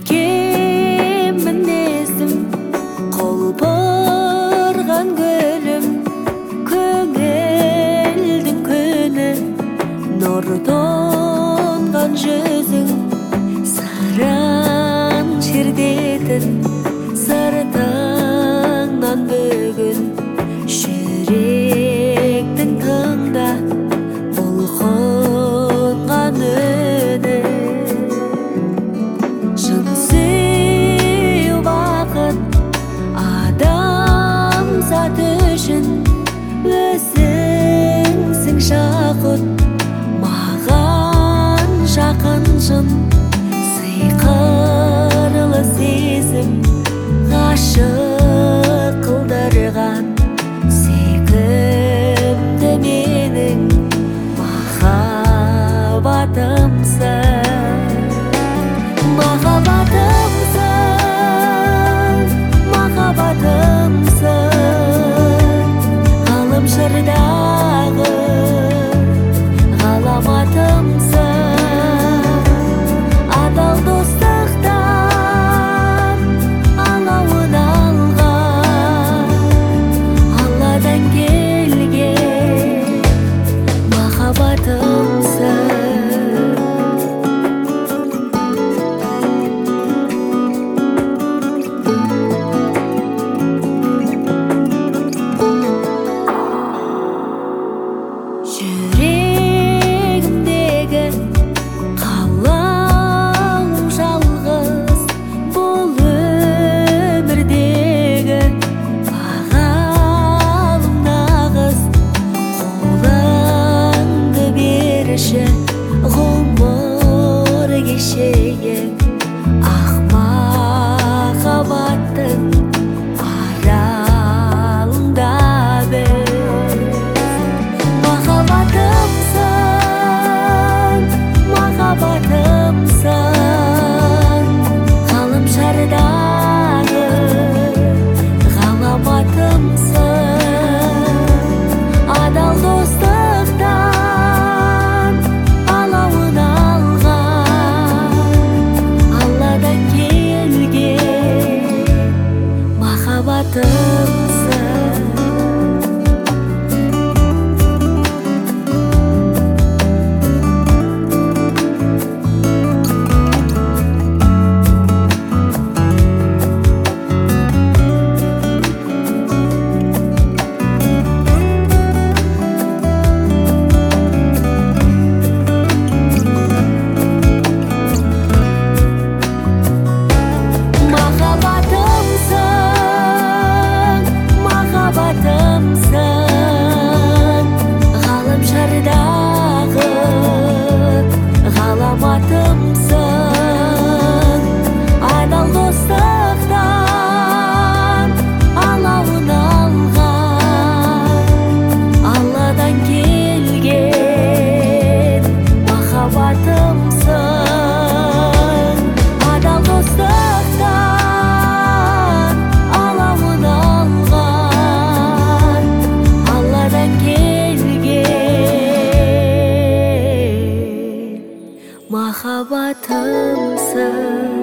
көркем мінезім, құлпырған гүлім, көңілдің күні, нұр тоңған жүзің, сараң шердетін сыртыңнан бүгін, жүректің тыңда бұлқынған үні. Шын сүю бақыт адамзат үшін, өзіңсің жақұт маған жақыншын, сиқырлы сезім ғашық қылдырған, сүйкімді менің махаббатымсың. Махаббатымсың, махаббатымсың, ғаламшардағы ғаламатымсың, адал достықтан алауын алған, Алладан келген махаббатымсың. Жүрегімдегі қалам жалғыз, бұл өмірдегі бағалым нағыз, қолыңды берші ғұмыр кешейік, ақ махаббаттың аралында біз. Махаббатымсың, махаббатымсың, ғаламшардағы ғаламатымсың, адал достықтан алауын алған, Алладан келген махаббатымсың. Махаббатымсың, ғаламшардағы ғаламатымсың, адал достықтан алауын алған, Алладан келген махаббатымсың, адал достықтан алауын алған, Алладан келген махаббатымсың.